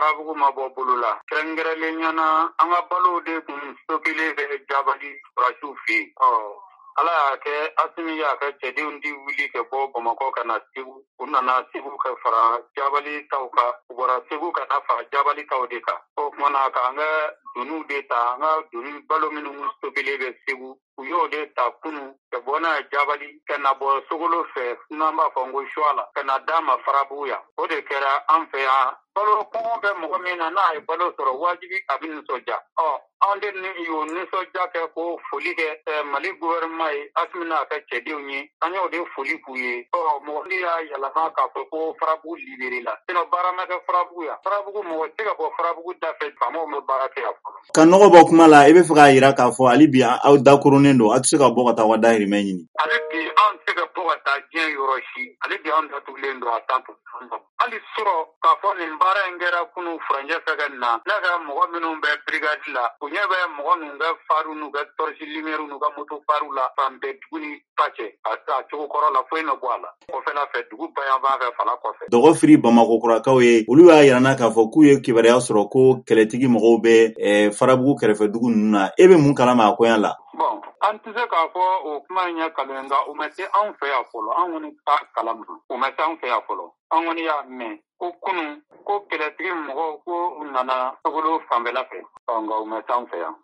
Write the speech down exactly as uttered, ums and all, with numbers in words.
farabugu ma bɔ bolo la kɛrɛnkɛrɛnlen ɲɛna an ka balo de kun stockelen bɛ Jabali surasiw fɛ yen Ala y'a kɛ Asimi y'a kɛ cɛdenw di wuli ka bɔ Bamakɔ ka na Segu u nana Segu ka fara Jabali taw kan u bɔra Segu ka taa fara Jabali taw de kan o kumana k'an ka doniw de ta an ka doni balo minnu stockelen bɛ Segu u y'o de ta kunu ka bɔ n'a ye Jabali ka na bɔ Sogolo fɛ n'an b'a fɔ n ko Suwa la ka na d'a ma Farabugu yan o de kɛra an fɛ yan balo kɔngɔ bɛ mɔgɔ min na n'a ye balo sɔrɔ wajibi a bɛ nisɔndiya ɔ an de y'o nisɔndiya kɛ ko foli kɛ Mali gouvernement ye Asimi n'a ka cɛdenw ye an y'o de foli k'u ye ɔ mɔgɔ min y'a yɛlɛma k'a fɔ ko Farabugu libéré la sinon baara ma kɛ Farabugu yan Farabugu mɔgɔ tɛ ka bɔ Farabugu da fɛ faamaw bɛ baara kɛ yan fɔlɔ. Ka nɔgɔ bɔ kuma la i bɛ fɛ k'a jira k'a fɔ hali bi aw dakurunnen don aw tɛ se ka bɔ ka taa aw ka dahirimɛ ɲini. Ale bi an tɛ se ka bɔ ka taa diɲɛ yɔrɔ si ale bi an datugulen don a cent pour cent hali sɔrɔ k'a fɔ nin baara in kɛra kunun furancɛ fɛ ka na n'a ka mɔgɔ minnu bɛ brigade la u ɲɛ bɛ mɔgɔ ninnu ka faru n'u ka torche lumière n'u ka moto faru la fan bɛɛ dugu ni pacɛ a taa cogo kɔrɔ la foyi ma bɔ a la kɔfɛla fɛ dugu bayanfan fɛ fala kɔfɛ. Dɔgɔfiri Bamakokurakaw ye olu y'a yirana k'a fɔ k'u ye kibaruya sɔrɔ ko kɛlɛtigi mɔgɔw bɛ Farabugu kɛrɛfɛ dugu ninnu na e bɛ mun kalama a koɲa la. Bon an tɛ se k'a fɔ o kuma in ɲɛ kalon nka u ma se anw fɛ yan fɔlɔ an kɔni t'a kalama u ma se anw fɛ yan fɔlɔ an kɔni y'a mɛn ko kunun ko kɛlɛtigi mɔgɔw ko u nana Sogolo fanfɛla fɛ ɔ nka u ma se anw fɛ yan.